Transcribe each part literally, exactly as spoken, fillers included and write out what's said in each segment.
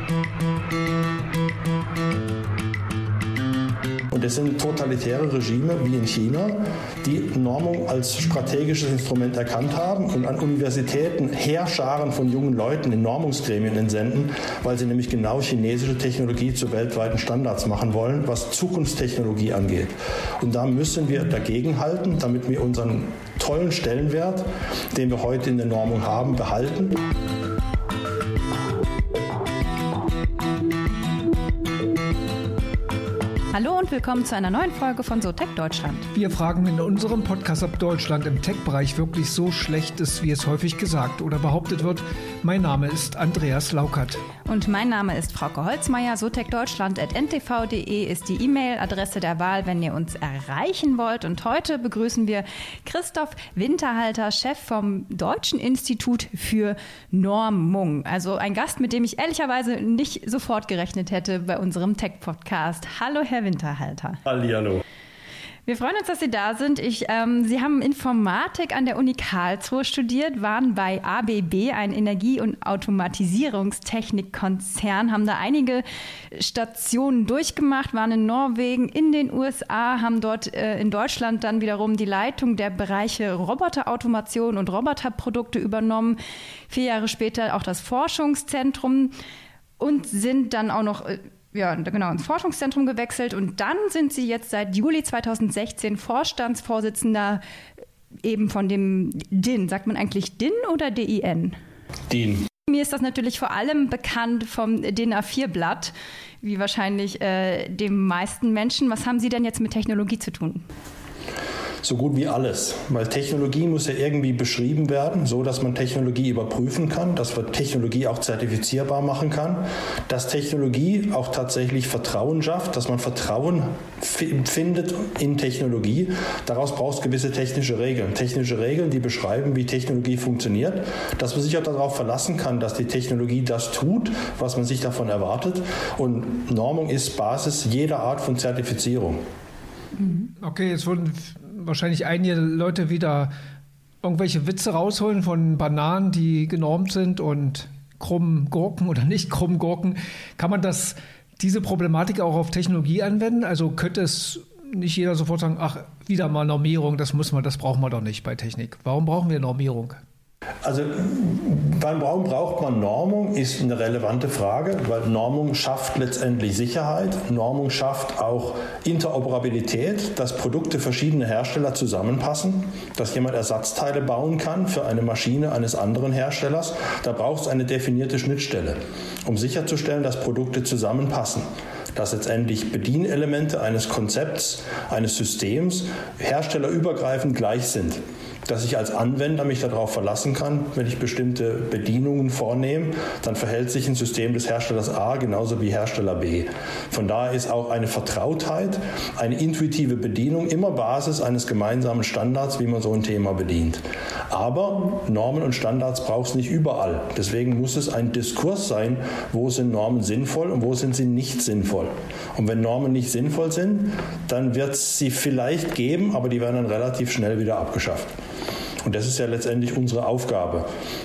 Und das sind totalitäre Regime wie in China, die Normung als strategisches Instrument erkannt haben und an Universitäten Heerscharen von jungen Leuten in Normungsgremien entsenden, weil sie nämlich genau chinesische Technologie zu weltweiten Standards machen wollen, was Zukunftstechnologie angeht. Und da müssen wir dagegenhalten, damit wir unseren tollen Stellenwert, den wir heute in der Normung haben, behalten. Hallo und willkommen zu einer neuen Folge von SoTech Deutschland. Wir fragen in unserem Podcast, ob Deutschland im Tech-Bereich wirklich so schlecht ist, wie es häufig gesagt oder behauptet wird. Mein Name ist Andreas Laukert. Und mein Name ist Frauke Holzmeier. SoTechDeutschland at n t v punkt d e ist die E-Mail-Adresse der Wahl, wenn ihr uns erreichen wollt. Und heute begrüßen wir Christoph Winterhalter, Chef vom Deutschen Institut für Normung. Also ein Gast, mit dem ich ehrlicherweise nicht sofort gerechnet hätte bei unserem Tech-Podcast. Hallo, Herr Winterhalter. Hallihallo. Wir freuen uns, dass Sie da sind. Ich, ähm, Sie haben Informatik an der Uni Karlsruhe studiert, waren bei A B B, ein Energie- und Automatisierungstechnikkonzern, haben da einige Stationen durchgemacht, waren in Norwegen, in den U S A, haben dort äh, in Deutschland dann wiederum die Leitung der Bereiche Roboterautomation und Roboterprodukte übernommen. Vier Jahre später auch das Forschungszentrum und sind dann auch noch äh, Ja, genau, ins Forschungszentrum gewechselt und dann sind Sie jetzt seit Juli zweitausendsechzehn Vorstandsvorsitzender eben von dem D I N. Sagt man eigentlich D I N oder D I N? D I N. Mir ist das natürlich vor allem bekannt vom D I N A vier Blatt, wie wahrscheinlich äh, dem meisten Menschen. Was haben Sie denn jetzt mit Technologie zu tun? So gut wie alles, weil Technologie muss ja irgendwie beschrieben werden, so dass man Technologie überprüfen kann, dass man Technologie auch zertifizierbar machen kann, dass Technologie auch tatsächlich Vertrauen schafft, dass man Vertrauen f- findet in Technologie. Daraus braucht es gewisse technische Regeln. Technische Regeln, die beschreiben, wie Technologie funktioniert, dass man sich auch darauf verlassen kann, dass die Technologie das tut, was man sich davon erwartet. Und Normung ist Basis jeder Art von Zertifizierung. Okay, jetzt wurden wahrscheinlich einige Leute wieder irgendwelche Witze rausholen von Bananen, die genormt sind und krummen Gurken oder nicht krummen Gurken. Kann man das, diese Problematik auch auf Technologie anwenden? Also könnte es nicht jeder sofort sagen, ach, wieder mal Normierung, das muss man, das brauchen wir doch nicht bei Technik. Warum brauchen wir Normierung? Also warum braucht man Normung, ist eine relevante Frage, weil Normung schafft letztendlich Sicherheit. Normung schafft auch Interoperabilität, dass Produkte verschiedener Hersteller zusammenpassen, dass jemand Ersatzteile bauen kann für eine Maschine eines anderen Herstellers. Da braucht es eine definierte Schnittstelle, um sicherzustellen, dass Produkte zusammenpassen, dass letztendlich Bedienelemente eines Konzepts, eines Systems herstellerübergreifend gleich sind. Dass ich als Anwender mich darauf verlassen kann, wenn ich bestimmte Bedienungen vornehme, dann verhält sich ein System des Herstellers A genauso wie Hersteller B. Von daher ist auch eine Vertrautheit, eine intuitive Bedienung immer Basis eines gemeinsamen Standards, wie man so ein Thema bedient. Aber Normen und Standards braucht es nicht überall. Deswegen muss es ein Diskurs sein, wo sind Normen sinnvoll und wo sind sie nicht sinnvoll. Und wenn Normen nicht sinnvoll sind, dann wird es sie vielleicht geben, aber die werden dann relativ schnell wieder abgeschafft. Und das ist ja letztendlich unsere Aufgabe,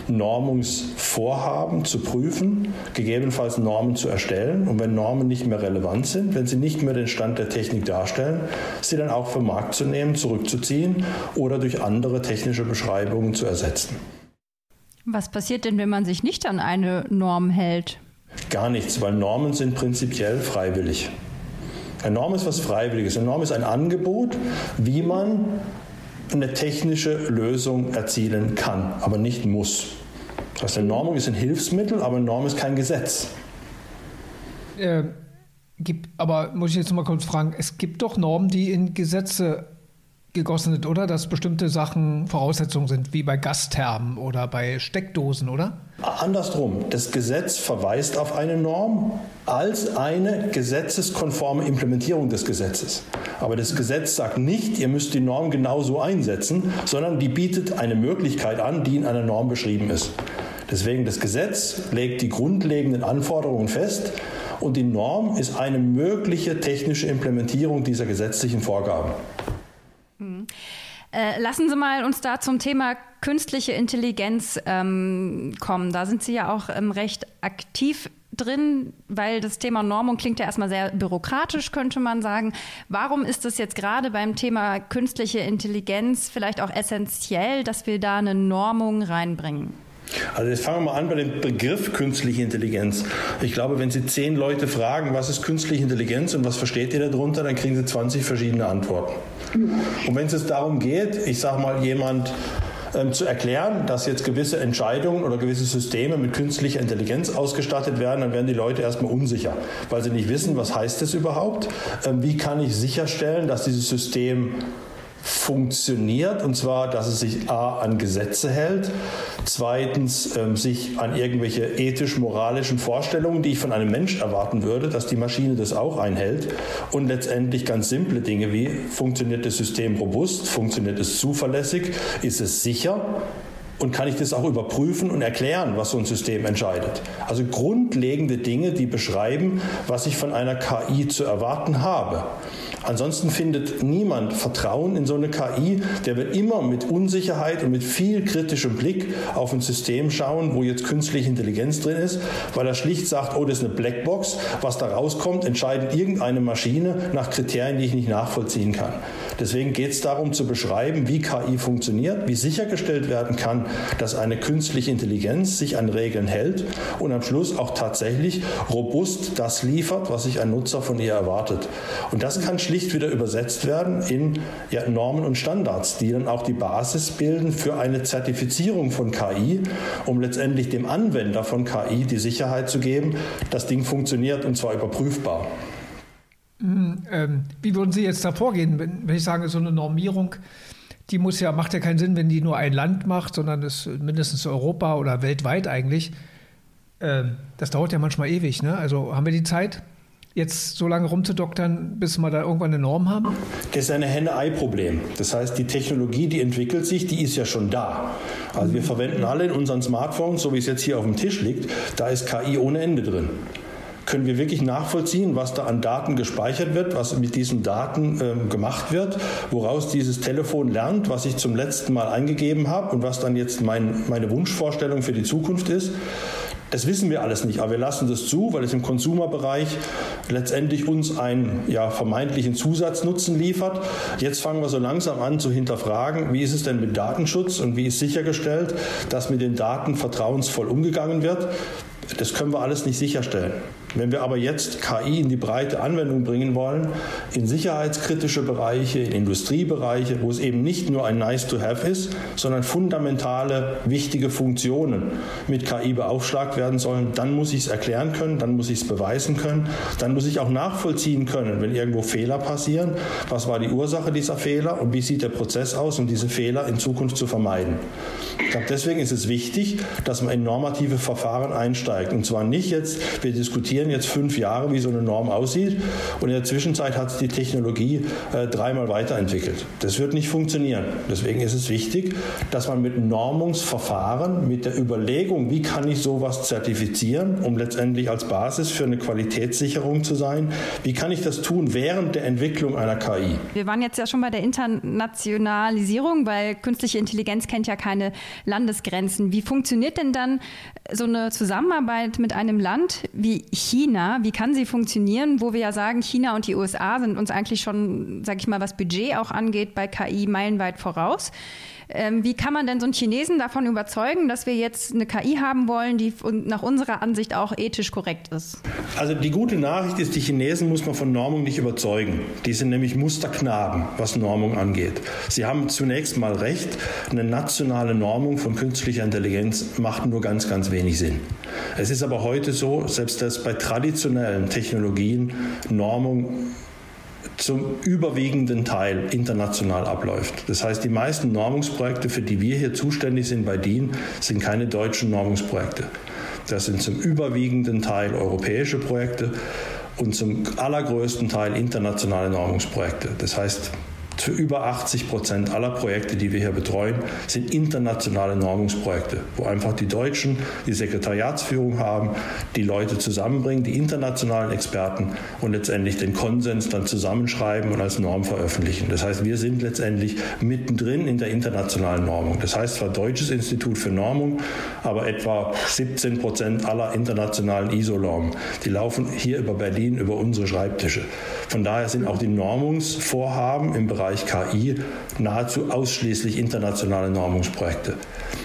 Normungsvorhaben zu prüfen, gegebenenfalls Normen zu erstellen. Und wenn Normen nicht mehr relevant sind, wenn sie nicht mehr den Stand der Technik darstellen, sie dann auch vom Markt zu nehmen, zurückzuziehen oder durch andere technische Beschreibungen zu ersetzen. Was passiert denn, wenn man sich nicht an eine Norm hält? Gar nichts, weil Normen sind prinzipiell freiwillig. Eine Norm ist was Freiwilliges. Eine Norm ist ein Angebot, wie man eine technische Lösung erzielen kann, aber nicht muss. Das heißt, eine Normung ist ein Hilfsmittel, aber eine Norm ist kein Gesetz. Äh, gibt, aber muss ich jetzt mal kurz fragen, es gibt doch Normen, die in Gesetze gegossen sind, oder? Dass bestimmte Sachen Voraussetzungen sind, wie bei Gasthermen oder bei Steckdosen, oder? Andersrum, das Gesetz verweist auf eine Norm als eine gesetzeskonforme Implementierung des Gesetzes. Aber das Gesetz sagt nicht, ihr müsst die Norm genauso einsetzen, sondern die bietet eine Möglichkeit an, die in einer Norm beschrieben ist. Deswegen, das Gesetz legt die grundlegenden Anforderungen fest und die Norm ist eine mögliche technische Implementierung dieser gesetzlichen Vorgaben. Hm. Äh, lassen Sie mal uns da zum Thema künstliche Intelligenz ähm, kommen. Da sind Sie ja auch ähm, recht aktiv. drin, weil das Thema Normung klingt ja erstmal sehr bürokratisch, könnte man sagen. Warum ist es jetzt gerade beim Thema künstliche Intelligenz vielleicht auch essentiell, dass wir da eine Normung reinbringen? Also jetzt fangen wir mal an bei dem Begriff künstliche Intelligenz. Ich glaube, wenn Sie zehn Leute fragen, was ist künstliche Intelligenz und was versteht ihr darunter, dann kriegen Sie zwanzig verschiedene Antworten. Und wenn es jetzt darum geht, ich sage mal, jemand ähm, zu erklären, dass jetzt gewisse Entscheidungen oder gewisse Systeme mit künstlicher Intelligenz ausgestattet werden, dann werden die Leute erstmal unsicher, weil sie nicht wissen, was heißt das überhaupt, ähm, wie kann ich sicherstellen, dass dieses System funktioniert, und zwar, dass es sich a. an Gesetze hält, zweitens ähm, sich an irgendwelche ethisch-moralischen Vorstellungen, die ich von einem Mensch erwarten würde, dass die Maschine das auch einhält, und letztendlich ganz simple Dinge wie, funktioniert das System robust, funktioniert es zuverlässig, ist es sicher? Und kann ich das auch überprüfen und erklären, was so ein System entscheidet? Also grundlegende Dinge, die beschreiben, was ich von einer K I zu erwarten habe. Ansonsten findet niemand Vertrauen in so eine K I. Der wird immer mit Unsicherheit und mit viel kritischem Blick auf ein System schauen, wo jetzt künstliche Intelligenz drin ist, weil er schlicht sagt, oh, das ist eine Blackbox. Was da rauskommt, entscheidet irgendeine Maschine nach Kriterien, die ich nicht nachvollziehen kann. Deswegen geht es darum zu beschreiben, wie K I funktioniert, wie sichergestellt werden kann, dass eine künstliche Intelligenz sich an Regeln hält und am Schluss auch tatsächlich robust das liefert, was sich ein Nutzer von ihr erwartet. Und das kann schlicht wieder übersetzt werden in ja, Normen und Standards, die dann auch die Basis bilden für eine Zertifizierung von K I, um letztendlich dem Anwender von K I die Sicherheit zu geben, das Ding funktioniert und zwar überprüfbar. Ähm, wie würden Sie jetzt da vorgehen, wenn, wenn ich sage, so eine Normierung, die muss ja, macht ja keinen Sinn, wenn die nur ein Land macht, sondern das mindestens Europa oder weltweit eigentlich. Ähm, das dauert ja manchmal ewig, ne? Also haben wir die Zeit, jetzt so lange rumzudoktern, bis wir da irgendwann eine Norm haben? Das ist ein Henne-Ei-Problem. Das heißt, die Technologie, die entwickelt sich, die ist ja schon da. Also wir verwenden alle in unseren Smartphones, so wie es jetzt hier auf dem Tisch liegt, da ist K I ohne Ende drin. Können wir wirklich nachvollziehen, was da an Daten gespeichert wird, was mit diesen Daten ähm, gemacht wird, woraus dieses Telefon lernt, was ich zum letzten Mal eingegeben habe und was dann jetzt mein, meine Wunschvorstellung für die Zukunft ist. Das wissen wir alles nicht, aber wir lassen das zu, weil es im Consumer-Bereich letztendlich uns einen ja, vermeintlichen Zusatznutzen liefert. Jetzt fangen wir so langsam an zu hinterfragen, wie ist es denn mit Datenschutz und wie ist sichergestellt, dass mit den Daten vertrauensvoll umgegangen wird. Das können wir alles nicht sicherstellen. Wenn wir aber jetzt K I in die breite Anwendung bringen wollen, in sicherheitskritische Bereiche, in Industriebereiche, wo es eben nicht nur ein Nice-to-have ist, sondern fundamentale, wichtige Funktionen mit K I beaufschlagt werden sollen, dann muss ich es erklären können, dann muss ich es beweisen können, dann muss ich auch nachvollziehen können, wenn irgendwo Fehler passieren, was war die Ursache dieser Fehler und wie sieht der Prozess aus, um diese Fehler in Zukunft zu vermeiden. Ich glaube, deswegen ist es wichtig, dass man in normative Verfahren einsteigt. Und zwar nicht jetzt, wir diskutieren jetzt fünf Jahre, wie so eine Norm aussieht, und in der Zwischenzeit hat sich die Technologie äh, dreimal weiterentwickelt. Das wird nicht funktionieren. Deswegen ist es wichtig, dass man mit Normungsverfahren, mit der Überlegung, wie kann ich sowas zertifizieren, um letztendlich als Basis für eine Qualitätssicherung zu sein, wie kann ich das tun während der Entwicklung einer K I? Wir waren jetzt ja schon bei der Internationalisierung, weil künstliche Intelligenz kennt ja keine Landesgrenzen. Wie funktioniert denn dann so eine Zusammenarbeit mit einem Land wie China? Wie kann sie funktionieren, wo wir ja sagen, China und die U S A sind uns eigentlich schon, sag ich mal, was Budget auch angeht, bei K I meilenweit voraus. Ähm, wie kann man denn so einen Chinesen davon überzeugen, dass wir jetzt eine K I haben wollen, die nach unserer Ansicht auch ethisch korrekt ist? Also die gute Nachricht ist, die Chinesen muss man von Normung nicht überzeugen. Die sind nämlich Musterknaben, was Normung angeht. Sie haben zunächst mal recht, eine nationale Normung von künstlicher Intelligenz macht nur ganz, ganz wenig Sinn. Es ist aber heute so, selbst dass bei traditionellen Technologien Normung zum überwiegenden Teil international abläuft. Das heißt, die meisten Normungsprojekte, für die wir hier zuständig sind bei D I N, sind keine deutschen Normungsprojekte. Das sind zum überwiegenden Teil europäische Projekte und zum allergrößten Teil internationale Normungsprojekte. Das heißt, für über achtzig Prozent aller Projekte, die wir hier betreuen, sind internationale Normungsprojekte, wo einfach die Deutschen die Sekretariatsführung haben, die Leute zusammenbringen, die internationalen Experten und letztendlich den Konsens dann zusammenschreiben und als Norm veröffentlichen. Das heißt, wir sind letztendlich mittendrin in der internationalen Normung. Das heißt zwar Deutsches Institut für Normung, aber etwa siebzehn Prozent aller internationalen I S O-Normen, die laufen hier über Berlin, über unsere Schreibtische. Von daher sind auch die Normungsvorhaben im Bereich K I nahezu ausschließlich internationale Normungsprojekte.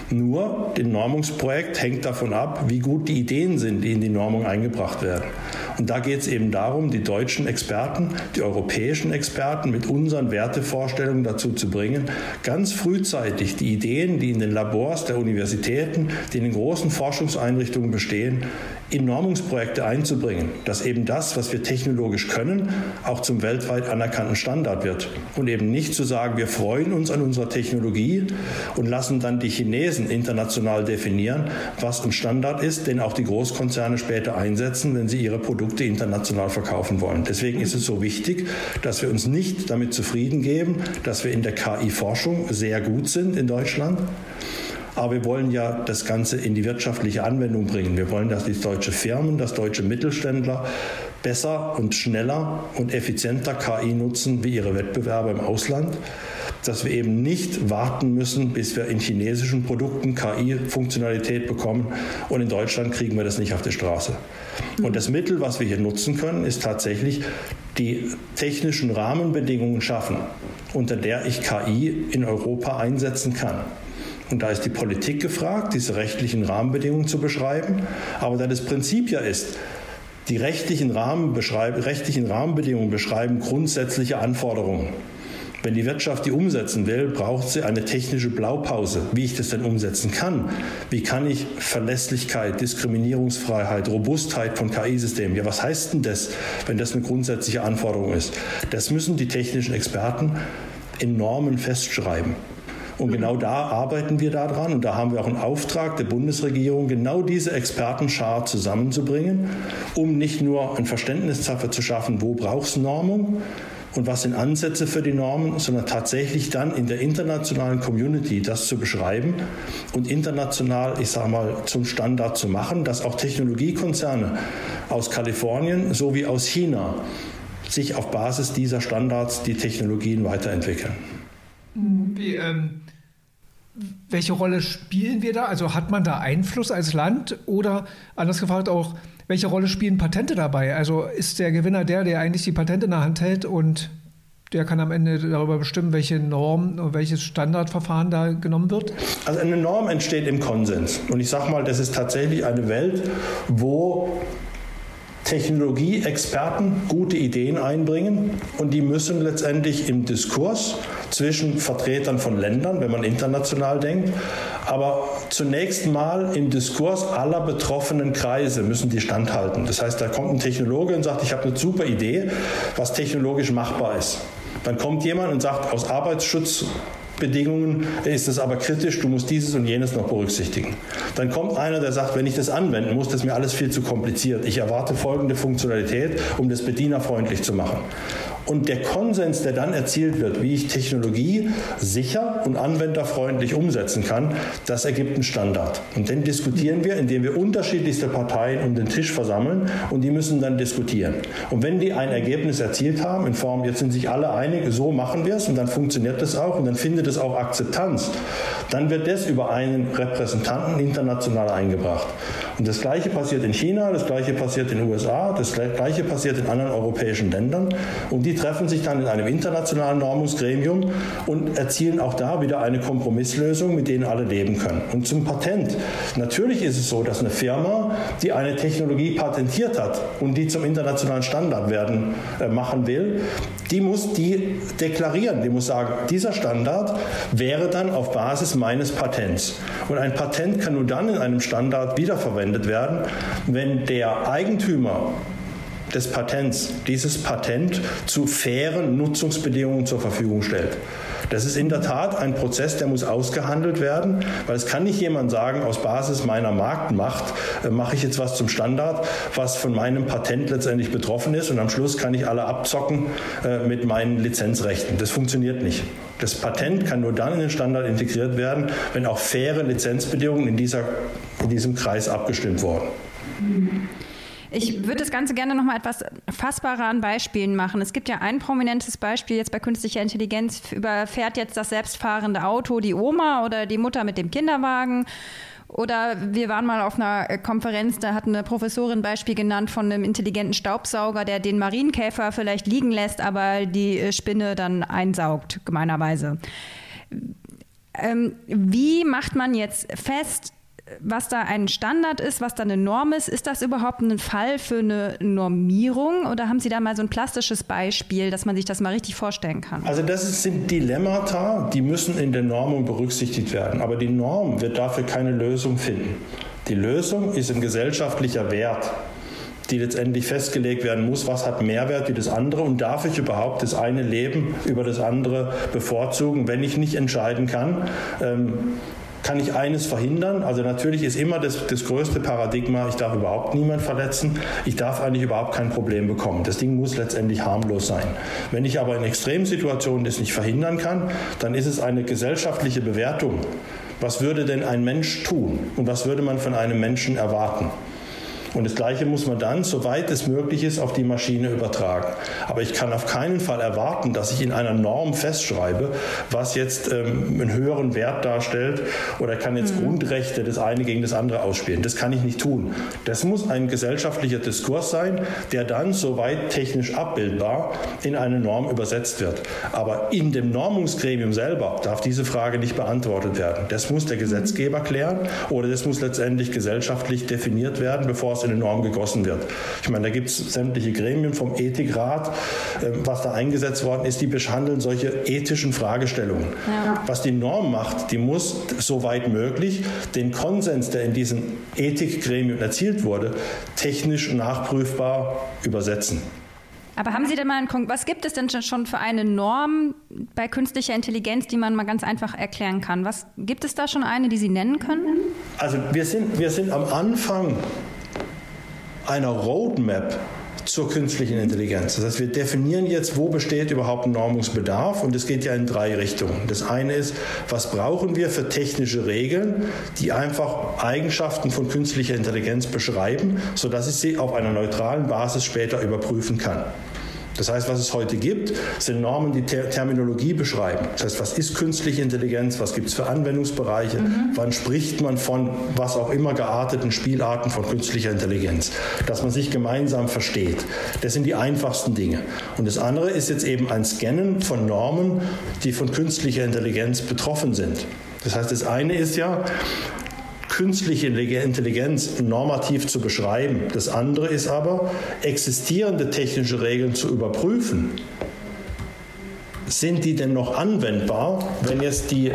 Nur, das Normungsprojekt hängt davon ab, wie gut die Ideen sind, die in die Normung eingebracht werden. Und da geht es eben darum, die deutschen Experten, die europäischen Experten mit unseren Wertevorstellungen dazu zu bringen, ganz frühzeitig die Ideen, die in den Labors der Universitäten, die in den großen Forschungseinrichtungen bestehen, in Normungsprojekte einzubringen, dass eben das, was wir technologisch können, auch zum weltweit anerkannten Standard wird. Und eben nicht zu sagen, wir freuen uns an unserer Technologie und lassen dann die Chinesen international definieren, was ein Standard ist, den auch die Großkonzerne später einsetzen, wenn sie ihre Produkte international verkaufen wollen. Deswegen ist es so wichtig, dass wir uns nicht damit zufrieden geben, dass wir in der K I-Forschung sehr gut sind in Deutschland. Aber wir wollen ja das Ganze in die wirtschaftliche Anwendung bringen. Wir wollen, dass die deutsche Firmen, dass deutsche Mittelständler besser und schneller und effizienter K I nutzen wie ihre Wettbewerber im Ausland. Dass wir eben nicht warten müssen, bis wir in chinesischen Produkten K I-Funktionalität bekommen und in Deutschland kriegen wir das nicht auf die Straße. Und das Mittel, was wir hier nutzen können, ist tatsächlich die technischen Rahmenbedingungen schaffen, unter der ich K I in Europa einsetzen kann. Und da ist die Politik gefragt, diese rechtlichen Rahmenbedingungen zu beschreiben. Aber da das Prinzip ja ist, die rechtlichen, Rahmen rechtlichen Rahmenbedingungen beschreiben grundsätzliche Anforderungen. Wenn die Wirtschaft die umsetzen will, braucht sie eine technische Blaupause, wie ich das denn umsetzen kann. Wie kann ich Verlässlichkeit, Diskriminierungsfreiheit, Robustheit von K I-Systemen, ja, was heißt denn das, wenn das eine grundsätzliche Anforderung ist? Das müssen die technischen Experten in Normen festschreiben. Und genau da arbeiten wir daran und da haben wir auch einen Auftrag der Bundesregierung, genau diese Expertenschar zusammenzubringen, um nicht nur ein Verständnis dafür zu schaffen, wo braucht es Normung und was sind Ansätze für die Normen, sondern tatsächlich dann in der internationalen Community das zu beschreiben und international, ich sage mal, zum Standard zu machen, dass auch Technologiekonzerne aus Kalifornien sowie aus China sich auf Basis dieser Standards die Technologien weiterentwickeln. Wie, ähm, welche Rolle spielen wir da? Also hat man da Einfluss als Land oder anders gefragt auch, welche Rolle spielen Patente dabei? Also ist der Gewinner der, der eigentlich die Patente in der Hand hält und der kann am Ende darüber bestimmen, welche Norm und welches Standardverfahren da genommen wird? Also eine Norm entsteht im Konsens. Und ich sage mal, das ist tatsächlich eine Welt, wo Technologieexperten gute Ideen einbringen und die müssen letztendlich im Diskurs zwischen Vertretern von Ländern, wenn man international denkt, aber zunächst mal im Diskurs aller betroffenen Kreise müssen die standhalten. Das heißt, da kommt ein Technologe und sagt, ich habe eine super Idee, was technologisch machbar ist. Dann kommt jemand und sagt, aus Arbeitsschutzbedingungen ist es aber kritisch, du musst dieses und jenes noch berücksichtigen. Dann kommt einer, der sagt, wenn ich das anwenden muss, das ist mir alles viel zu kompliziert. Ich erwarte folgende Funktionalität, um das bedienerfreundlich zu machen. Und der Konsens, der dann erzielt wird, wie ich Technologie sicher und anwenderfreundlich umsetzen kann, das ergibt einen Standard. Und den diskutieren wir, indem wir unterschiedlichste Parteien um den Tisch versammeln und die müssen dann diskutieren. Und wenn die ein Ergebnis erzielt haben, in Form, jetzt sind sich alle einig, so machen wir es und dann funktioniert das auch und dann findet es auch Akzeptanz, dann wird das über einen Repräsentanten international eingebracht. Und das Gleiche passiert in China, das Gleiche passiert in den U S A, das Gleiche passiert in anderen europäischen Ländern und die treffen sich dann in einem internationalen Normungsgremium und erzielen auch da wieder eine Kompromisslösung, mit denen alle leben können. Und zum Patent. Natürlich ist es so, dass eine Firma, die eine Technologie patentiert hat und die zum internationalen Standard werden äh, machen will, die muss die deklarieren. Die muss sagen, dieser Standard wäre dann auf Basis meines Patents. Und ein Patent kann nur dann in einem Standard wiederverwendet werden, wenn der Eigentümer des Patents dieses Patent zu fairen Nutzungsbedingungen zur Verfügung stellt. Das ist in der Tat ein Prozess, der muss ausgehandelt werden, weil es kann nicht jemand sagen, aus Basis meiner Marktmacht äh, mache ich jetzt was zum Standard, was von meinem Patent letztendlich betroffen ist und am Schluss kann ich alle abzocken äh, mit meinen Lizenzrechten. Das funktioniert nicht. Das Patent kann nur dann in den Standard integriert werden, wenn auch faire Lizenzbedingungen in, dieser, in diesem Kreis abgestimmt wurden. Ich würde das Ganze gerne noch mal etwas fassbarer an Beispielen machen. Es gibt ja ein prominentes Beispiel jetzt bei künstlicher Intelligenz. Überfährt jetzt das selbstfahrende Auto die Oma oder die Mutter mit dem Kinderwagen? Oder wir waren mal auf einer Konferenz, da hat eine Professorin ein Beispiel genannt von einem intelligenten Staubsauger, der den Marienkäfer vielleicht liegen lässt, aber die Spinne dann einsaugt, gemeinerweise. Ähm, wie macht man jetzt fest, was da ein Standard ist, was da eine Norm ist? Ist das überhaupt ein Fall für eine Normierung oder haben Sie da mal so ein plastisches Beispiel, dass man sich das mal richtig vorstellen kann? Also das sind Dilemmata, die müssen in der Normung berücksichtigt werden. Aber die Norm wird dafür keine Lösung finden. Die Lösung ist ein gesellschaftlicher Wert, die letztendlich festgelegt werden muss, was hat Mehrwert wie das andere und darf ich überhaupt das eine Leben über das andere bevorzugen, wenn ich nicht entscheiden kann, ähm, kann ich eines verhindern? Also natürlich ist immer das, das größte Paradigma, ich darf überhaupt niemanden verletzen, ich darf eigentlich überhaupt kein Problem bekommen. Das Ding muss letztendlich harmlos sein. Wenn ich aber in Extremsituationen das nicht verhindern kann, dann ist es eine gesellschaftliche Bewertung. Was würde denn ein Mensch tun und was würde man von einem Menschen erwarten? Und das Gleiche muss man dann, soweit es möglich ist, auf die Maschine übertragen. Aber ich kann auf keinen Fall erwarten, dass ich in einer Norm festschreibe, was jetzt ähm, einen höheren Wert darstellt oder kann jetzt mhm. Grundrechte das eine gegen das andere ausspielen. Das kann ich nicht tun. Das muss ein gesellschaftlicher Diskurs sein, der dann, soweit technisch abbildbar, in eine Norm übersetzt wird. Aber in dem Normungsgremium selber darf diese Frage nicht beantwortet werden. Das muss der Gesetzgeber klären oder das muss letztendlich gesellschaftlich definiert werden, bevor es in eine Norm gegossen wird. Ich meine, da gibt es sämtliche Gremien vom Ethikrat, was da eingesetzt worden ist, die behandeln solche ethischen Fragestellungen. Ja. Was die Norm macht, die muss, soweit möglich, den Konsens, der in diesem Ethikgremium erzielt wurde, technisch nachprüfbar übersetzen. Aber haben Sie denn mal einen, was gibt es denn schon für eine Norm bei künstlicher Intelligenz, die man mal ganz einfach erklären kann? Was gibt es da schon eine, die Sie nennen können? Also wir sind, wir sind am Anfang einer Roadmap zur künstlichen Intelligenz. Das heißt, wir definieren jetzt, wo besteht überhaupt ein Normungsbedarf und es geht ja in drei Richtungen. Das eine ist, was brauchen wir für technische Regeln, die einfach Eigenschaften von künstlicher Intelligenz beschreiben, sodass ich sie auf einer neutralen Basis später überprüfen kann. Das heißt, was es heute gibt, sind Normen, die Ter- Terminologie beschreiben. Das heißt, was ist künstliche Intelligenz, was gibt es für Anwendungsbereiche, mhm. wann spricht man von was auch immer gearteten Spielarten von künstlicher Intelligenz, dass man sich gemeinsam versteht. Das sind die einfachsten Dinge. Und das andere ist jetzt eben ein Scannen von Normen, die von künstlicher Intelligenz betroffen sind. Das heißt, das eine ist ja, künstliche Intelligenz normativ zu beschreiben. Das andere ist aber, existierende technische Regeln zu überprüfen. Sind die denn noch anwendbar, wenn jetzt die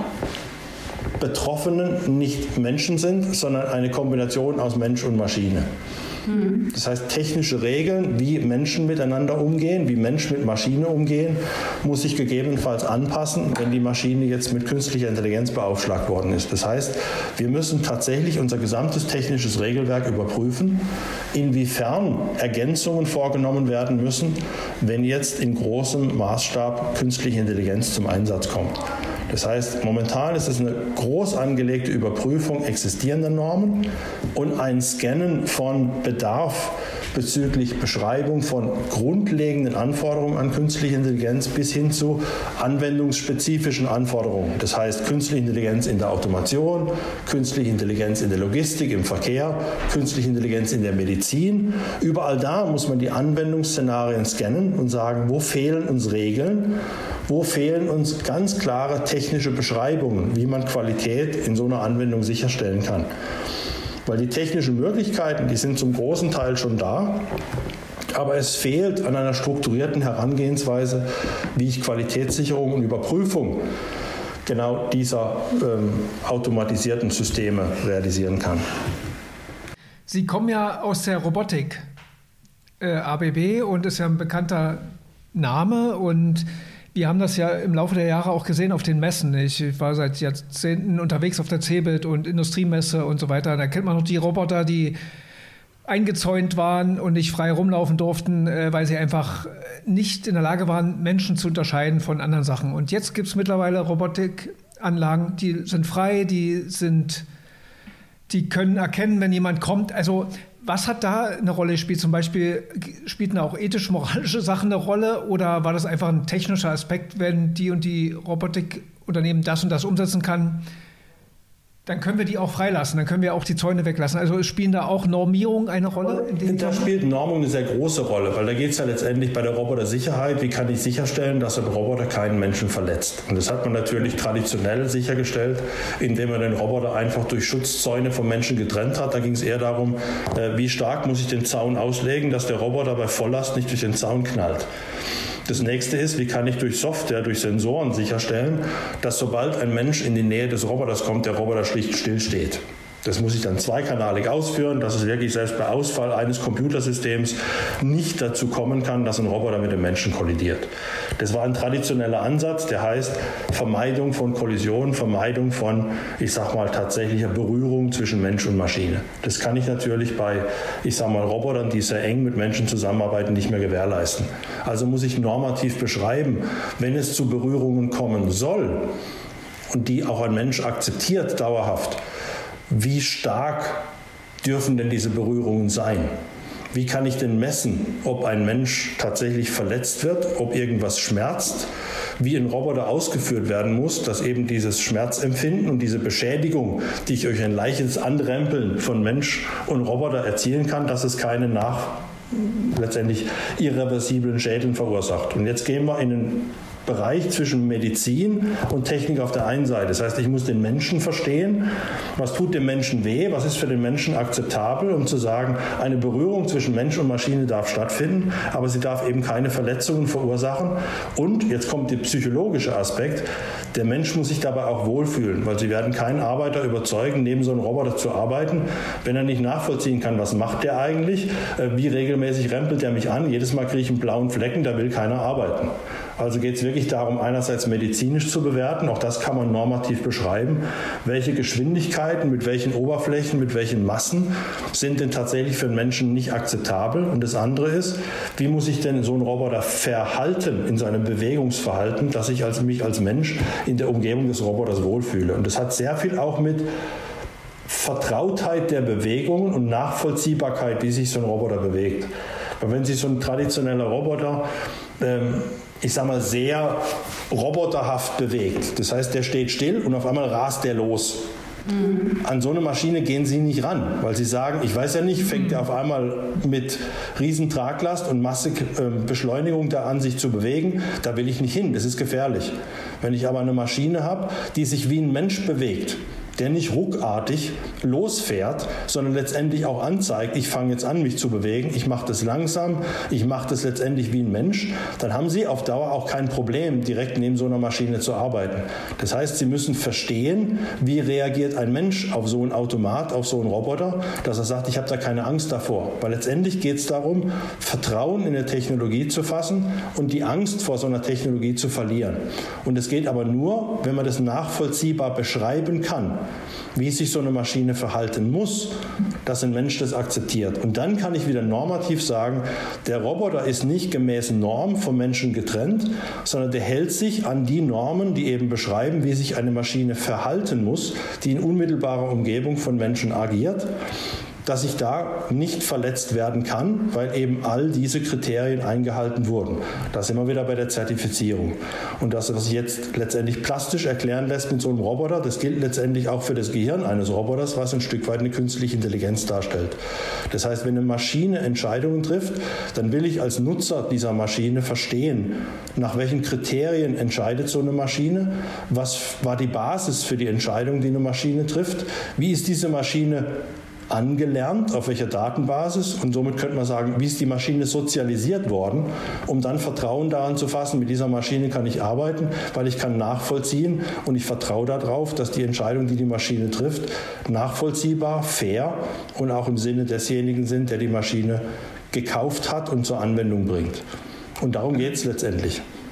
Betroffenen nicht Menschen sind, sondern eine Kombination aus Mensch und Maschine? Das heißt, technische Regeln, wie Menschen miteinander umgehen, wie Menschen mit Maschine umgehen, muss sich gegebenenfalls anpassen, wenn die Maschine jetzt mit künstlicher Intelligenz beaufschlagt worden ist. Das heißt, wir müssen tatsächlich unser gesamtes technisches Regelwerk überprüfen, inwiefern Ergänzungen vorgenommen werden müssen, wenn jetzt in großem Maßstab künstliche Intelligenz zum Einsatz kommt. Das heißt, momentan ist es eine groß angelegte Überprüfung existierender Normen und ein Scannen von Bedarf bezüglich Beschreibung von grundlegenden Anforderungen an künstliche Intelligenz bis hin zu anwendungsspezifischen Anforderungen. Das heißt, künstliche Intelligenz in der Automation, künstliche Intelligenz in der Logistik, im Verkehr, künstliche Intelligenz in der Medizin. Überall da muss man die Anwendungsszenarien scannen und sagen, wo fehlen uns Regeln, wo fehlen uns ganz klare technische Beschreibungen, wie man Qualität in so einer Anwendung sicherstellen kann. Weil die technischen Möglichkeiten, die sind zum großen Teil schon da, aber es fehlt an einer strukturierten Herangehensweise, wie ich Qualitätssicherung und Überprüfung genau dieser ähm, automatisierten Systeme realisieren kann. Sie kommen ja aus der Robotik, äh, A B B, und ist ja ein bekannter Name, und Wir haben das ja im Laufe der Jahre auch gesehen auf den Messen. Ich war seit Jahrzehnten unterwegs auf der CeBIT und Industriemesse und so weiter. Da kennt man noch die Roboter, die eingezäunt waren und nicht frei rumlaufen durften, weil sie einfach nicht in der Lage waren, Menschen zu unterscheiden von anderen Sachen. Und jetzt gibt es mittlerweile Robotikanlagen, die sind frei, die sind, die können erkennen, wenn jemand kommt. Also was hat da eine Rolle gespielt? Zum Beispiel spielten auch ethisch-moralische Sachen eine Rolle oder war das einfach ein technischer Aspekt, wenn die und die Robotikunternehmen das und das umsetzen kann? Dann können wir die auch freilassen, dann können wir auch die Zäune weglassen. Also spielen da auch Normierungen eine Rolle? In da spielt Normung eine sehr große Rolle, weil da geht es ja letztendlich bei der Robotersicherheit, wie kann ich sicherstellen, dass ein Roboter keinen Menschen verletzt. Und das hat man natürlich traditionell sichergestellt, indem man den Roboter einfach durch Schutzzäune vom Menschen getrennt hat. Da ging es eher darum, wie stark muss ich den Zaun auslegen, dass der Roboter bei Volllast nicht durch den Zaun knallt. Das nächste ist, wie kann ich durch Software, durch Sensoren sicherstellen, dass sobald ein Mensch in die Nähe des Roboters kommt, der Roboter schlicht stillsteht. Das muss ich dann zweikanalig ausführen, dass es wirklich selbst bei Ausfall eines Computersystems nicht dazu kommen kann, dass ein Roboter mit dem Menschen kollidiert. Das war ein traditioneller Ansatz, der heißt Vermeidung von Kollisionen, Vermeidung von, ich sag mal, tatsächlicher Berührung zwischen Mensch und Maschine. Das kann ich natürlich bei, ich sag mal, Robotern, die sehr eng mit Menschen zusammenarbeiten, nicht mehr gewährleisten. Also muss ich normativ beschreiben, wenn es zu Berührungen kommen soll und die auch ein Mensch akzeptiert dauerhaft, wie stark dürfen denn diese Berührungen sein? Wie kann ich denn messen, ob ein Mensch tatsächlich verletzt wird, ob irgendwas schmerzt, wie ein Roboter ausgeführt werden muss, dass eben dieses Schmerzempfinden und diese Beschädigung, die ich durch ein leichtes Anrempeln von Mensch und Roboter erzielen kann, dass es keine nach letztendlich irreversiblen Schäden verursacht. Und jetzt gehen wir in einen Bereich zwischen Medizin und Technik auf der einen Seite. Das heißt, ich muss den Menschen verstehen, was tut dem Menschen weh, was ist für den Menschen akzeptabel, um zu sagen, eine Berührung zwischen Mensch und Maschine darf stattfinden, aber sie darf eben keine Verletzungen verursachen. Und jetzt kommt der psychologische Aspekt, der Mensch muss sich dabei auch wohlfühlen, weil sie werden keinen Arbeiter überzeugen, neben so einem Roboter zu arbeiten, wenn er nicht nachvollziehen kann, was macht der eigentlich, wie regelmäßig rempelt er mich an, jedes Mal kriege ich einen blauen Flecken, da will keiner arbeiten. Also geht es wirklich darum, einerseits medizinisch zu bewerten, auch das kann man normativ beschreiben, welche Geschwindigkeiten, mit welchen Oberflächen, mit welchen Massen sind denn tatsächlich für den Menschen nicht akzeptabel. Und das andere ist, wie muss sich denn so ein Roboter verhalten in seinem Bewegungsverhalten, dass ich als, mich als Mensch in der Umgebung des Roboters wohlfühle. Und das hat sehr viel auch mit Vertrautheit der Bewegungen und Nachvollziehbarkeit, wie sich so ein Roboter bewegt. Weil wenn sich so ein traditioneller Roboter ähm, ich sag mal, sehr roboterhaft bewegt. Das heißt, der steht still und auf einmal rast der los. Mhm. An so eine Maschine gehen Sie nicht ran, weil Sie sagen, ich weiß ja nicht, fängt mhm. er auf einmal mit riesen Traglast und Massebeschleunigung da an, sich zu bewegen, da will ich nicht hin, das ist gefährlich. Wenn ich aber eine Maschine habe, die sich wie ein Mensch bewegt, der nicht ruckartig losfährt, sondern letztendlich auch anzeigt, ich fange jetzt an, mich zu bewegen, ich mache das langsam, ich mache das letztendlich wie ein Mensch, dann haben Sie auf Dauer auch kein Problem, direkt neben so einer Maschine zu arbeiten. Das heißt, Sie müssen verstehen, wie reagiert ein Mensch auf so einen Automat, auf so einen Roboter, dass er sagt, ich habe da keine Angst davor. Weil letztendlich geht es darum, Vertrauen in der Technologie zu fassen und die Angst vor so einer Technologie zu verlieren. Und es geht aber nur, wenn man das nachvollziehbar beschreiben kann, wie sich so eine Maschine verhalten muss, dass ein Mensch das akzeptiert. Und dann kann ich wieder normativ sagen, der Roboter ist nicht gemäß Norm vom Menschen getrennt, sondern der hält sich an die Normen, die eben beschreiben, wie sich eine Maschine verhalten muss, die in unmittelbarer Umgebung von Menschen agiert, dass ich da nicht verletzt werden kann, weil eben all diese Kriterien eingehalten wurden. Da sind wir wieder bei der Zertifizierung. Und das, was sich jetzt letztendlich plastisch erklären lässt mit so einem Roboter, das gilt letztendlich auch für das Gehirn eines Roboters, was ein Stück weit eine künstliche Intelligenz darstellt. Das heißt, wenn eine Maschine Entscheidungen trifft, dann will ich als Nutzer dieser Maschine verstehen, nach welchen Kriterien entscheidet so eine Maschine, was war die Basis für die Entscheidung, die eine Maschine trifft, wie ist diese Maschine angelernt, auf welcher Datenbasis, und somit könnte man sagen, wie ist die Maschine sozialisiert worden, um dann Vertrauen daran zu fassen, mit dieser Maschine kann ich arbeiten, weil ich kann nachvollziehen und ich vertraue darauf, dass die Entscheidungen, die die Maschine trifft, nachvollziehbar, fair und auch im Sinne desjenigen sind, der die Maschine gekauft hat und zur Anwendung bringt. Und darum geht es letztendlich.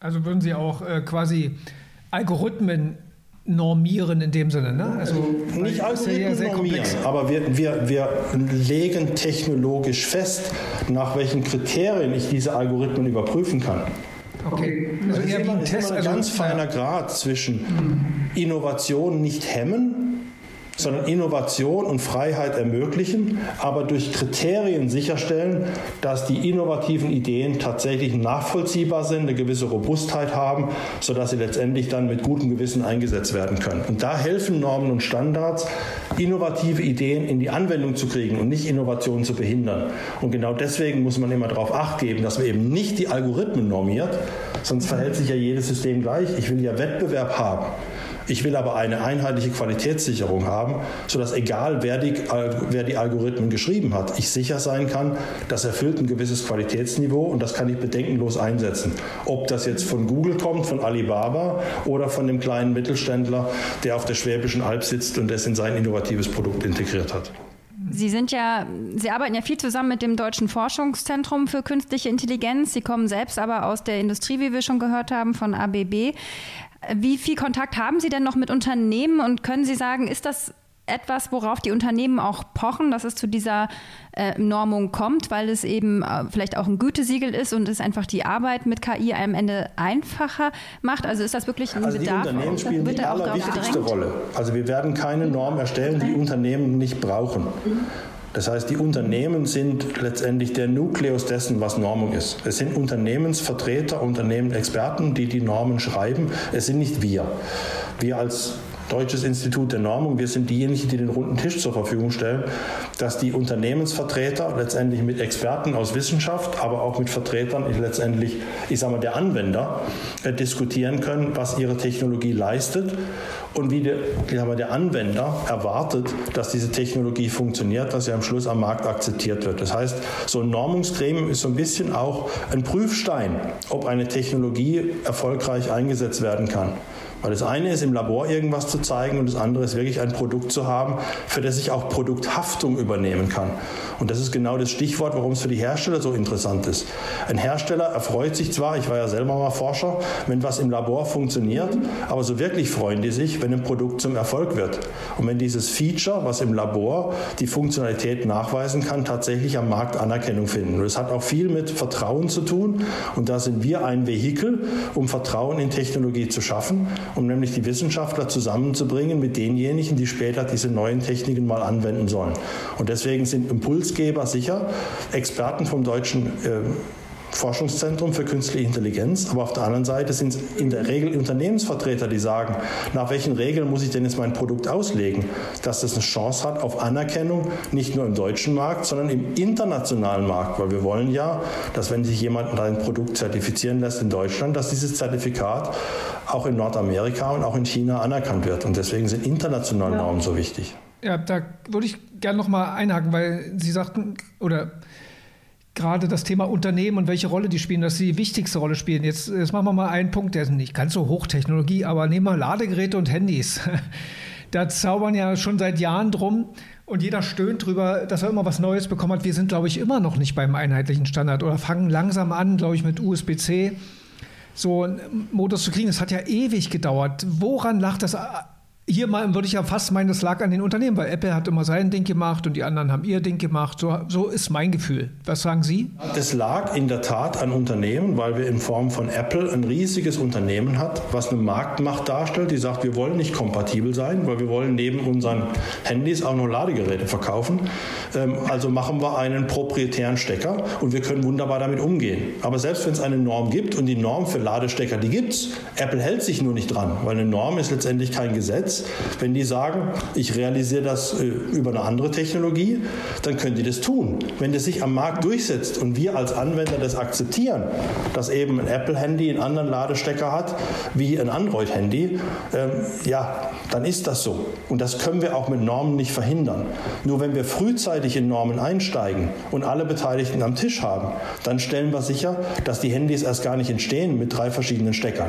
Also würden Sie auch äh, quasi Algorithmen normieren in dem Sinne, ne? Also nicht Algorithmen sehr normieren, aber wir, wir, wir legen technologisch fest, nach welchen Kriterien ich diese Algorithmen überprüfen kann. Okay. Also das ist eher immer, wie ein ist Test, immer ein also, ganz feiner ja. Grad zwischen mhm. Innovation nicht hemmen, sondern Innovation und Freiheit ermöglichen, aber durch Kriterien sicherstellen, dass die innovativen Ideen tatsächlich nachvollziehbar sind, eine gewisse Robustheit haben, sodass sie letztendlich dann mit gutem Gewissen eingesetzt werden können. Und da helfen Normen und Standards, innovative Ideen in die Anwendung zu kriegen und nicht Innovationen zu behindern. Und genau deswegen muss man immer darauf Acht geben, dass man eben nicht die Algorithmen normiert, sonst verhält sich ja jedes System gleich. Ich will ja Wettbewerb haben. Ich will aber eine einheitliche Qualitätssicherung haben, sodass egal wer die, wer die Algorithmen geschrieben hat, ich sicher sein kann, das erfüllt ein gewisses Qualitätsniveau und das kann ich bedenkenlos einsetzen. Ob das jetzt von Google kommt, von Alibaba oder von dem kleinen Mittelständler, der auf der Schwäbischen Alb sitzt und das in sein innovatives Produkt integriert hat. Sie sind ja, Sie arbeiten ja viel zusammen mit dem Deutschen Forschungszentrum für künstliche Intelligenz. Sie kommen selbst aber aus der Industrie, wie wir schon gehört haben, von A B B. Wie viel Kontakt haben Sie denn noch mit Unternehmen und können Sie sagen, ist das etwas, worauf die Unternehmen auch pochen, dass es zu dieser äh, Normung kommt, weil es eben äh, vielleicht auch ein Gütesiegel ist und es einfach die Arbeit mit K I am Ende einfacher macht? Also ist das wirklich ein also Bedarf? Die Unternehmen spielen die allerwichtigste Rolle. Also wir werden keine Norm erstellen, die Unternehmen nicht brauchen. Das heißt, die Unternehmen sind letztendlich der Nukleus dessen, was Normung ist. Es sind Unternehmensvertreter, Unternehmensexperten, die die Normen schreiben. Es sind nicht wir. Wir als Deutsches Institut der Normung, wir sind diejenigen, die den runden Tisch zur Verfügung stellen, dass die Unternehmensvertreter letztendlich mit Experten aus Wissenschaft, aber auch mit Vertretern letztendlich, ich sage mal, der Anwender äh, diskutieren können, was ihre Technologie leistet und wie der, ich sage mal, der Anwender erwartet, dass diese Technologie funktioniert, dass sie am Schluss am Markt akzeptiert wird. Das heißt, so ein Normungsgremium ist so ein bisschen auch ein Prüfstein, ob eine Technologie erfolgreich eingesetzt werden kann. Weil das eine ist, im Labor irgendwas zu zeigen und das andere ist wirklich ein Produkt zu haben, für das ich auch Produkthaftung übernehmen kann. Und das ist genau das Stichwort, warum es für die Hersteller so interessant ist. Ein Hersteller erfreut sich zwar, ich war ja selber mal Forscher, wenn was im Labor funktioniert, aber so wirklich freuen die sich, wenn ein Produkt zum Erfolg wird. Und wenn dieses Feature, was im Labor die Funktionalität nachweisen kann, tatsächlich am Markt Anerkennung finden. Und das hat auch viel mit Vertrauen zu tun. Und da sind wir ein Vehikel, um Vertrauen in Technologie zu schaffen, um nämlich die Wissenschaftler zusammenzubringen mit denjenigen, die später diese neuen Techniken mal anwenden sollen. Und deswegen sind Impulsgeber sicher Experten vom Deutschen äh, Forschungszentrum für künstliche Intelligenz, aber auf der anderen Seite sind es in der Regel Unternehmensvertreter, die sagen, nach welchen Regeln muss ich denn jetzt mein Produkt auslegen, dass das eine Chance hat auf Anerkennung, nicht nur im deutschen Markt, sondern im internationalen Markt, weil wir wollen ja, dass wenn sich jemand ein Produkt zertifizieren lässt in Deutschland, dass dieses Zertifikat auch in Nordamerika und auch in China anerkannt wird und deswegen sind internationale Normen so wichtig. Ja, da würde ich gerne noch mal einhaken, weil Sie sagten, oder gerade das Thema Unternehmen und welche Rolle die spielen, dass sie die wichtigste Rolle spielen. Jetzt, jetzt machen wir mal einen Punkt, der ist nicht ganz so Hochtechnologie, aber nehmen wir Ladegeräte und Handys. Da zaubern ja schon seit Jahren drum und jeder stöhnt drüber, dass er immer was Neues bekommen hat. Wir sind, glaube ich, immer noch nicht beim einheitlichen Standard oder fangen langsam an, glaube ich, mit U S B C so einen Modus zu kriegen. Das hat ja ewig gedauert. Woran lag das? Hier mal würde ich ja fast meinen, das lag an den Unternehmen, weil Apple hat immer sein Ding gemacht und die anderen haben ihr Ding gemacht. So, so ist mein Gefühl. Was sagen Sie? Das lag in der Tat an Unternehmen, weil wir in Form von Apple ein riesiges Unternehmen hat, was eine Marktmacht darstellt, die sagt, wir wollen nicht kompatibel sein, weil wir wollen neben unseren Handys auch noch Ladegeräte verkaufen. Also machen wir einen proprietären Stecker und wir können wunderbar damit umgehen. Aber selbst wenn es eine Norm gibt und die Norm für Ladestecker, die gibt es, Apple hält sich nur nicht dran, weil eine Norm ist letztendlich kein Gesetz. Wenn die sagen, ich realisiere das äh, über eine andere Technologie, dann können die das tun. Wenn das sich am Markt durchsetzt und wir als Anwender das akzeptieren, dass eben ein Apple-Handy einen anderen Ladestecker hat wie ein Android-Handy, ähm, ja, dann ist das so. Und das können wir auch mit Normen nicht verhindern. Nur wenn wir frühzeitig in Normen einsteigen und alle Beteiligten am Tisch haben, dann stellen wir sicher, dass die Handys erst gar nicht entstehen mit drei verschiedenen Steckern.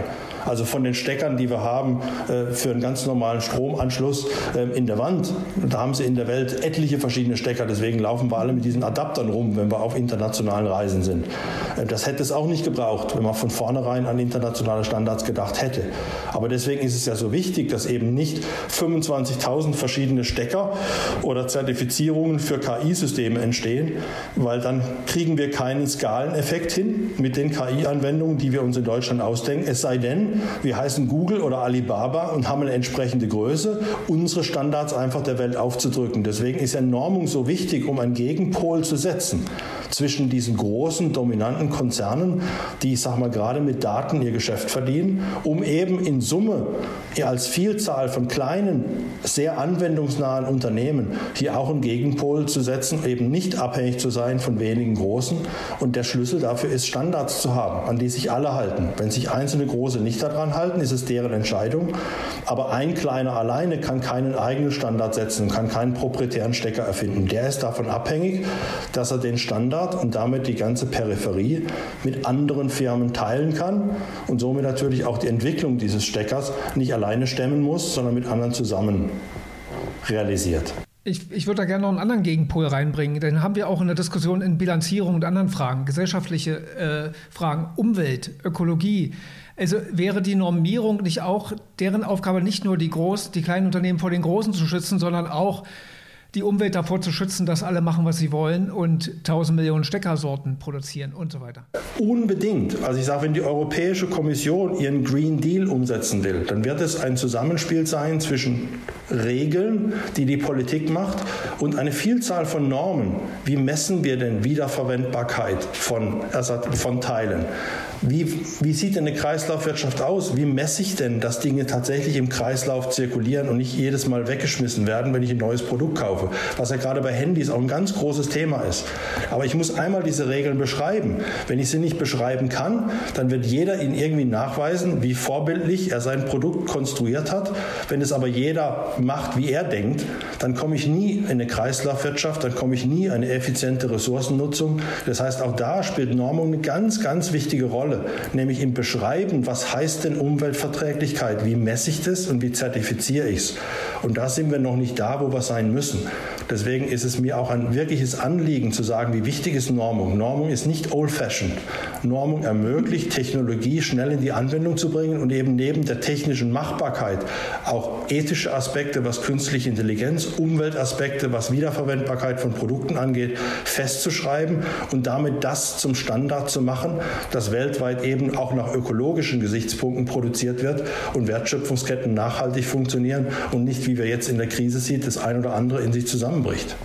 Also von den Steckern, die wir haben äh, für einen ganz normalen Stromanschluss äh, in der Wand, da haben sie in der Welt etliche verschiedene Stecker. Deswegen laufen wir alle mit diesen Adaptern rum, wenn wir auf internationalen Reisen sind. Äh, das hätte es auch nicht gebraucht, wenn man von vornherein an internationale Standards gedacht hätte. Aber deswegen ist es ja so wichtig, dass eben nicht fünfundzwanzigtausend verschiedene Stecker oder Zertifizierungen für K I-Systeme entstehen, weil dann kriegen wir keinen Skaleneffekt hin mit den K I-Anwendungen, die wir uns in Deutschland ausdenken. Es sei denn, wir heißen Google oder Alibaba und haben eine entsprechende Größe, unsere Standards einfach der Welt aufzudrücken. Deswegen ist ja Normung so wichtig, um einen Gegenpol zu setzen zwischen diesen großen, dominanten Konzernen, die, ich sag mal, gerade mit Daten ihr Geschäft verdienen, um eben in Summe als Vielzahl von kleinen, sehr anwendungsnahen Unternehmen hier auch einen Gegenpol zu setzen, eben nicht abhängig zu sein von wenigen Großen. Und der Schlüssel dafür ist, Standards zu haben, an die sich alle halten. Wenn sich einzelne Große nicht daran halten, ist es deren Entscheidung. Aber ein Kleiner alleine kann keinen eigenen Standard setzen, kann keinen proprietären Stecker erfinden. Der ist davon abhängig, dass er den Standard und damit die ganze Peripherie mit anderen Firmen teilen kann und somit natürlich auch die Entwicklung dieses Steckers nicht alleine stemmen muss, sondern mit anderen zusammen realisiert. Ich, ich würde da gerne noch einen anderen Gegenpol reinbringen. Den haben wir auch in der Diskussion in Bilanzierung und anderen Fragen, gesellschaftliche äh, Fragen, Umwelt, Ökologie. Also wäre die Normierung nicht auch deren Aufgabe, nicht nur die großen, die kleinen Unternehmen vor den großen zu schützen, sondern auch die Umwelt davor zu schützen, dass alle machen, was sie wollen und tausend Millionen Steckersorten produzieren und so weiter? Unbedingt. Also ich sage, wenn die Europäische Kommission ihren Green Deal umsetzen will, dann wird es ein Zusammenspiel sein zwischen Regeln, die die Politik macht, und eine Vielzahl von Normen. Wie messen wir denn Wiederverwendbarkeit von, von Teilen? Wie, wie sieht denn eine Kreislaufwirtschaft aus? Wie messe ich denn, dass Dinge tatsächlich im Kreislauf zirkulieren und nicht jedes Mal weggeschmissen werden, wenn ich ein neues Produkt kaufe? Was ja gerade bei Handys auch ein ganz großes Thema ist. Aber ich muss einmal diese Regeln beschreiben. Wenn ich sie nicht beschreiben kann, dann wird jeder Ihnen irgendwie nachweisen, wie vorbildlich er sein Produkt konstruiert hat. Wenn es aber jeder macht, wie er denkt, dann komme ich nie in eine Kreislaufwirtschaft, dann komme ich nie in eine effiziente Ressourcennutzung. Das heißt, auch da spielt Normung eine ganz, ganz wichtige Rolle. Nämlich im Beschreiben, was heißt denn Umweltverträglichkeit, wie messe ich das und wie zertifiziere ich es. Und da sind wir noch nicht da, wo wir sein müssen. Deswegen ist es mir auch ein wirkliches Anliegen zu sagen, wie wichtig ist Normung. Normung ist nicht old-fashioned. Normung ermöglicht, Technologie schnell in die Anwendung zu bringen und eben neben der technischen Machbarkeit auch ethische Aspekte, was künstliche Intelligenz, Umweltaspekte, was Wiederverwendbarkeit von Produkten angeht, festzuschreiben und damit das zum Standard zu machen, das weltweit eben auch nach ökologischen Gesichtspunkten produziert wird und Wertschöpfungsketten nachhaltig funktionieren und nicht, wie wir jetzt in der Krise sehen, das ein oder andere in sich zusammenbricht.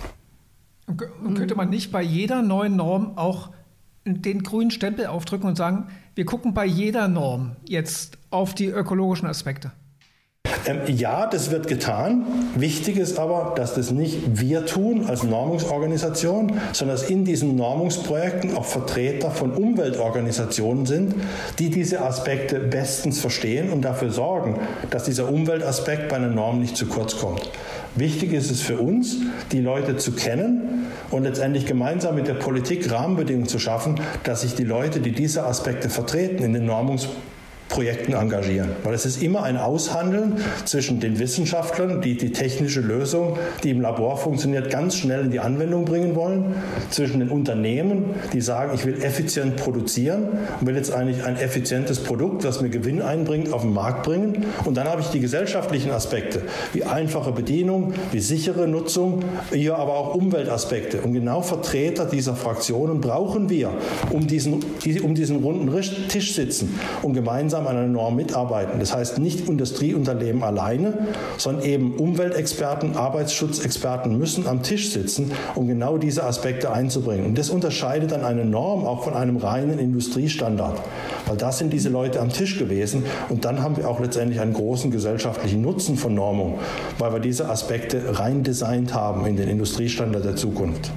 Und könnte man nicht bei jeder neuen Norm auch den grünen Stempel aufdrücken und sagen, wir gucken bei jeder Norm jetzt auf die ökologischen Aspekte? Ähm, ja, das wird getan. Wichtig ist aber, dass das nicht wir tun als Normungsorganisation, sondern dass in diesen Normungsprojekten auch Vertreter von Umweltorganisationen sind, die diese Aspekte bestens verstehen und dafür sorgen, dass dieser Umweltaspekt bei einer Norm nicht zu kurz kommt. Wichtig ist es für uns, die Leute zu kennen und letztendlich gemeinsam mit der Politik Rahmenbedingungen zu schaffen, dass sich die Leute, die diese Aspekte vertreten, in den Normungsprojekten Projekten engagieren. Weil es ist immer ein Aushandeln zwischen den Wissenschaftlern, die die technische Lösung, die im Labor funktioniert, ganz schnell in die Anwendung bringen wollen, zwischen den Unternehmen, die sagen, ich will effizient produzieren und will jetzt eigentlich ein effizientes Produkt, das mir Gewinn einbringt, auf den Markt bringen. Und dann habe ich die gesellschaftlichen Aspekte, wie einfache Bedienung, wie sichere Nutzung, hier aber auch Umweltaspekte. Und genau Vertreter dieser Fraktionen brauchen wir, um diesen, um diesen runden Tisch sitzen und gemeinsam an einer Norm mitarbeiten. Das heißt nicht Industrieunternehmen alleine, sondern eben Umweltexperten, Arbeitsschutzexperten müssen am Tisch sitzen, um genau diese Aspekte einzubringen. Und das unterscheidet dann eine Norm auch von einem reinen Industriestandard. Weil da sind diese Leute am Tisch gewesen und dann haben wir auch letztendlich einen großen gesellschaftlichen Nutzen von Normung, weil wir diese Aspekte rein designt haben in den Industriestandard der Zukunft.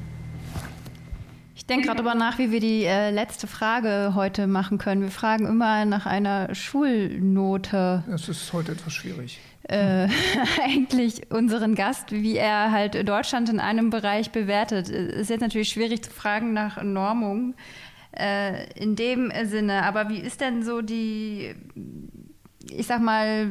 Ich denke gerade darüber nach, wie wir die äh, letzte Frage heute machen können. Wir fragen immer nach einer Schulnote. Das ist heute etwas schwierig. Äh, eigentlich unseren Gast, wie er halt Deutschland in einem Bereich bewertet. Es ist jetzt natürlich schwierig zu fragen nach Normung. äh, in dem Sinne. Aber wie ist denn so die, ich sag mal,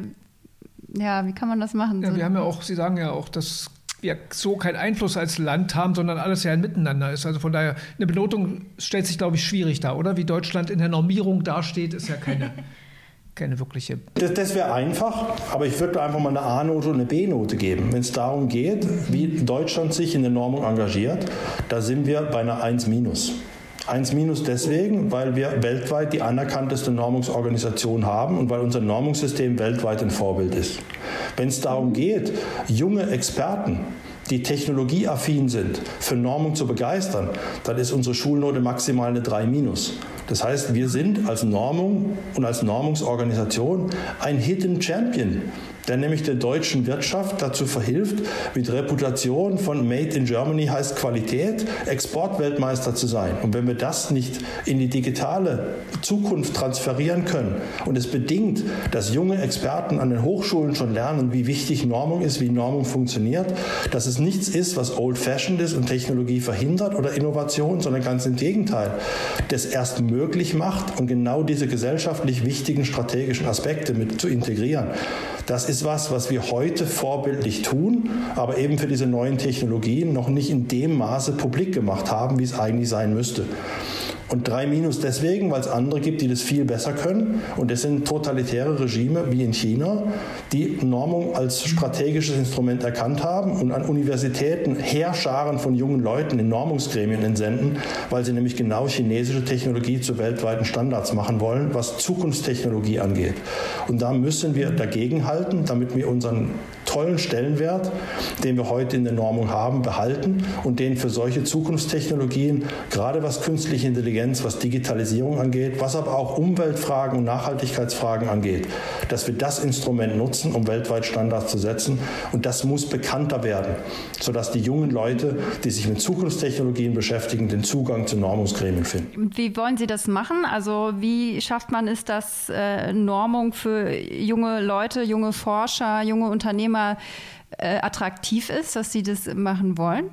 ja, wie kann man das machen? Ja, so wir haben ja auch, Sie sagen ja auch, dass wir so keinen Einfluss als Land haben, sondern alles ja ein Miteinander ist. Also von daher, eine Benotung stellt sich, glaube ich, schwierig dar, oder? Wie Deutschland in der Normierung dasteht, ist ja keine, keine wirkliche... Das, das wäre einfach, aber ich würde einfach mal eine A-Note und eine B-Note geben. Wenn es darum geht, wie Deutschland sich in der Normung engagiert, da sind wir bei einer eins minus. eins minus deswegen, weil wir weltweit die anerkannteste Normungsorganisation haben und weil unser Normungssystem weltweit ein Vorbild ist. Wenn es darum geht, junge Experten, die technologieaffin sind, für Normung zu begeistern, dann ist unsere Schulnote maximal eine drei minus. Das heißt, wir sind als Normung und als Normungsorganisation ein Hidden Champion, der nämlich der deutschen Wirtschaft dazu verhilft, mit Reputation von Made in Germany heißt Qualität, Exportweltmeister zu sein. Und wenn wir das nicht in die digitale Zukunft transferieren können und es bedingt, dass junge Experten an den Hochschulen schon lernen, wie wichtig Normung ist, wie Normung funktioniert, dass es nichts ist, was old-fashioned ist und Technologie verhindert oder Innovation, sondern ganz im Gegenteil, das erst möglich macht und genau diese gesellschaftlich wichtigen strategischen Aspekte mit zu integrieren. Das ist was, was wir heute vorbildlich tun, aber eben für diese neuen Technologien noch nicht in dem Maße publik gemacht haben, wie es eigentlich sein müsste. Und drei minus deswegen, weil es andere gibt, die das viel besser können. Und das sind totalitäre Regime wie in China, die Normung als strategisches Instrument erkannt haben und an Universitäten Heerscharen von jungen Leuten in Normungsgremien entsenden, weil sie nämlich genau chinesische Technologie zu weltweiten Standards machen wollen, was Zukunftstechnologie angeht. Und da müssen wir dagegenhalten, damit wir unseren tollen Stellenwert, den wir heute in der Normung haben, behalten und den für solche Zukunftstechnologien, gerade was künstliche Intelligenz, was Digitalisierung angeht, was aber auch Umweltfragen und Nachhaltigkeitsfragen angeht, dass wir das Instrument nutzen, um weltweit Standards zu setzen. Und das muss bekannter werden, sodass die jungen Leute, die sich mit Zukunftstechnologien beschäftigen, den Zugang zu Normungsgremien finden. Wie wollen Sie das machen? Also wie schafft man es, dass äh, Normung für junge Leute, junge Forscher, junge Unternehmer äh, attraktiv ist, dass sie das machen wollen?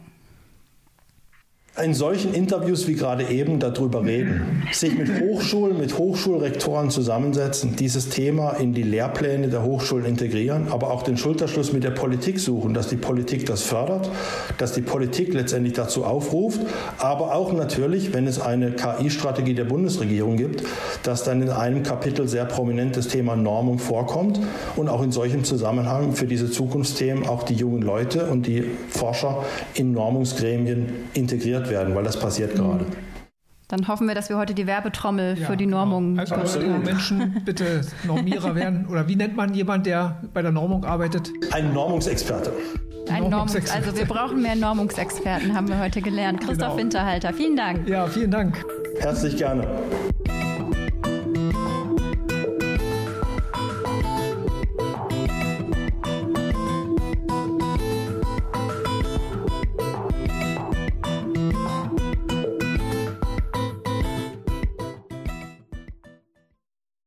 In solchen Interviews wie gerade eben darüber reden, sich mit Hochschulen, mit Hochschulrektoren zusammensetzen, dieses Thema in die Lehrpläne der Hochschulen integrieren, aber auch den Schulterschluss mit der Politik suchen, dass die Politik das fördert, dass die Politik letztendlich dazu aufruft, aber auch natürlich, wenn es eine K I-Strategie der Bundesregierung gibt, dass dann in einem Kapitel sehr prominent das Thema Normung vorkommt und auch in solchem Zusammenhang für diese Zukunftsthemen auch die jungen Leute und die Forscher in Normungsgremien integriert werden, weil das passiert gerade. Dann hoffen wir, dass wir heute die Werbetrommel ja, für die Normung genau. Also haben. Menschen bitte Normierer werden. Oder wie nennt man jemanden, der bei der Normung arbeitet? Ein Normungsexperte. Ein Normungs- also wir brauchen mehr Normungsexperten, haben wir heute gelernt. Christoph genau. Winterhalter, vielen Dank. Ja, vielen Dank. Herzlich gerne.